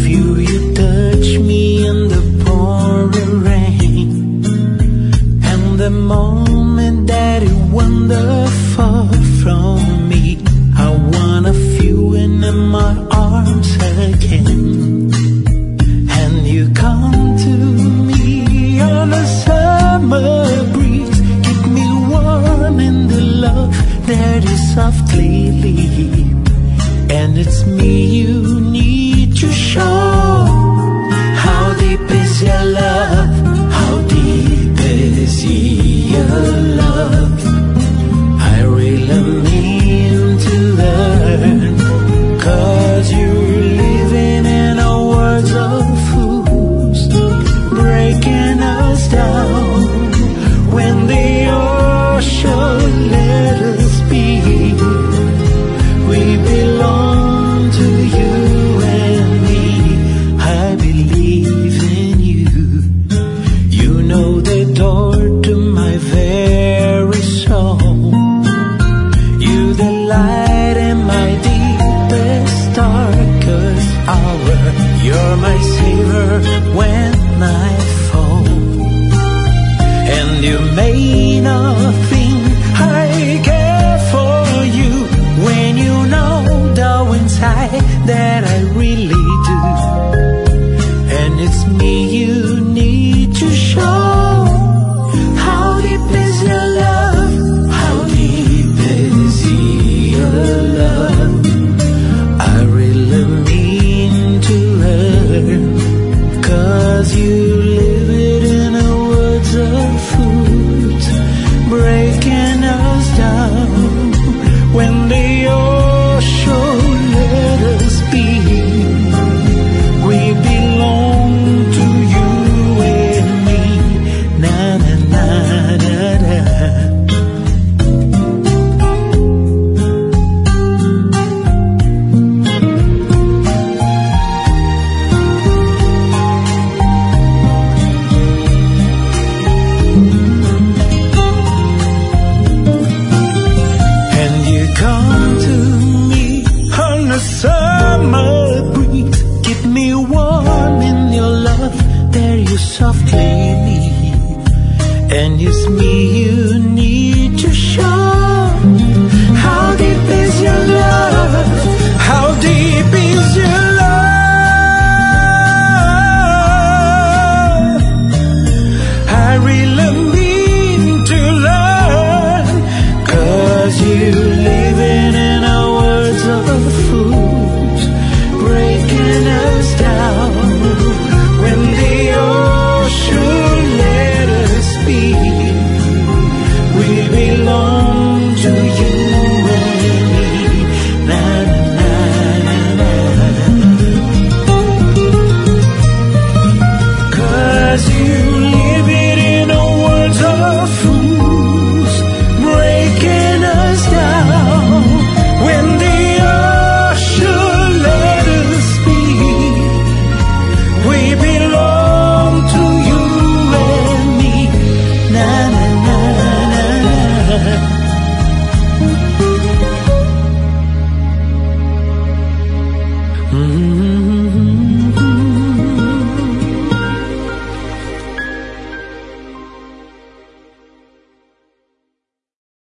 you. You touch me in the pouring rain, and the moment that you wander far from me, I wanna feel you in my arms again. And you come to me on a summer breeze, keep me warm in the love that is softly leave. And it's me you need to show. How deep is your love? How deep is your love? I really mean to learn, 'cause you're living in a world of fools, breaking us down when the ocean let us be. We belong to you and me. I believe in you. You know the door to my very soul. You the light in my deepest, darkest hour. You're my savior when I fall. And you may not think I care for you, when you know down inside that I really